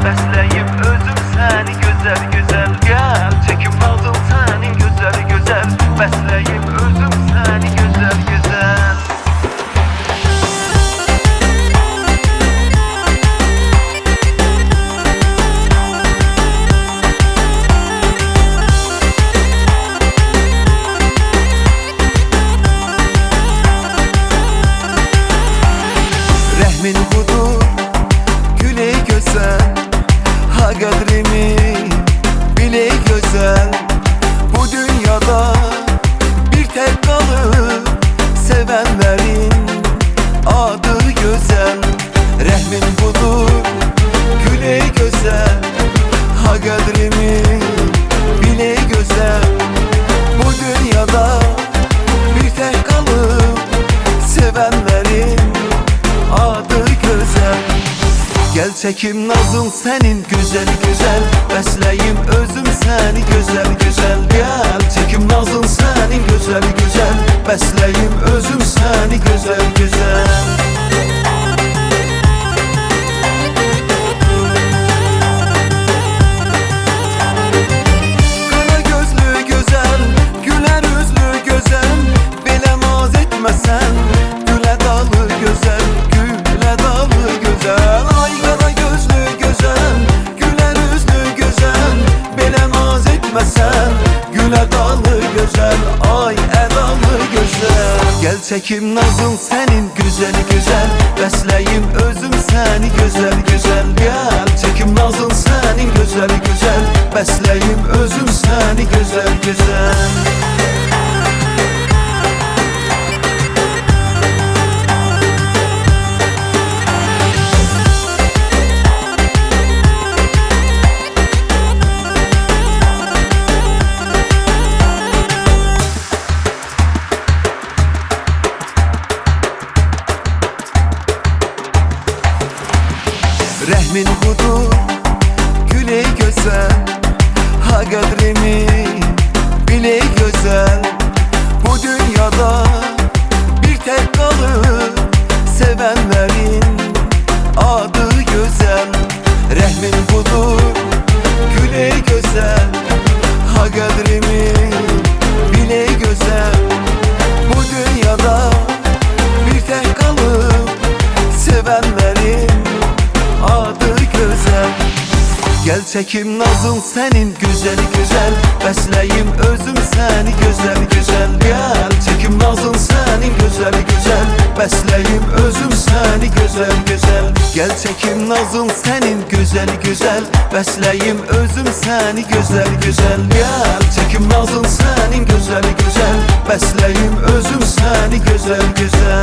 Bəsləyim özüm səni gözəl gözəl. Gəl çəkim nazım sənin gözəl gözəl. Bəsləyim özüm səni gözəl gözəl. Rəhmin budur, güle gözəl. Ha qədrimi bile gözəl. Bu dünyada bir tek qalıb sevənlərin adı gözəl. Rəhmin budur, güle gözəl. Ha qədrimi bile gözəl. Bu dünyada bir tek qalıb sevənlərin adı gözəl. Gel çekim nazım senin güzel güzel. Bəsləyim özüm səni gözəl gözəl. Gel çekim nazım senin güzel güzel. Bəsləyim özüm səni gözəl gözəl. Qara gözlü gözəl, gülər üzlü gözəl. Belə naz etməsən, gülə dalı gözəl, gülə dalı gözəl. Ay qara gözlü gözəl, gülər üzlü gözəl. Belə naz etməsən, gülə dalı gözəl, ay ədalı gözəl. Gel çəkim nazım sənin güzel güzel. Bəsləyim özüm səni gözəl gözəl. Gel çəkim nazım sənin gözəl gözəl. Bəsləyim özüm səni gözəl gözəl. Rəhmin budur, güle gözəl. Ha qədrimi bile gözəl. Bu dünyada bir tek qalıb sevənlərin adı gözəl. Rəhmin budur, güle gözəl. Ha qədrimi bile gözəl. Bu dünyada bir tek qalıb sevənlərin adı gözəl. Gel çekim nazım senin güzel güzel. Bəsləyim özüm səni gözəl gözəl. Gel çekim nazım senin güzel güzel. Bəsləyim özüm səni gözəl gözəl. Gel çekim nazım senin güzel güzel. Bəsləyim özüm səni gözəl gözəl. Gel çekim nazım senin güzel güzel. Bəsləyim özüm səni gözəl gözəl.